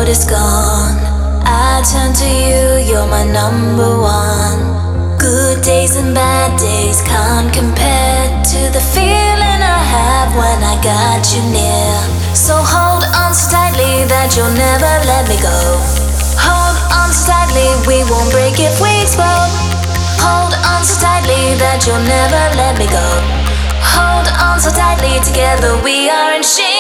is gone, I turn to you, you're my number one. Good days and bad days can't compare to the feeling I have when I got you near. So hold on so tightly that you'll never let me go. Hold on so tightly, we won't break if we explode. Hold on so tightly that you'll never let me go. Hold on so tightly, together we are in shape.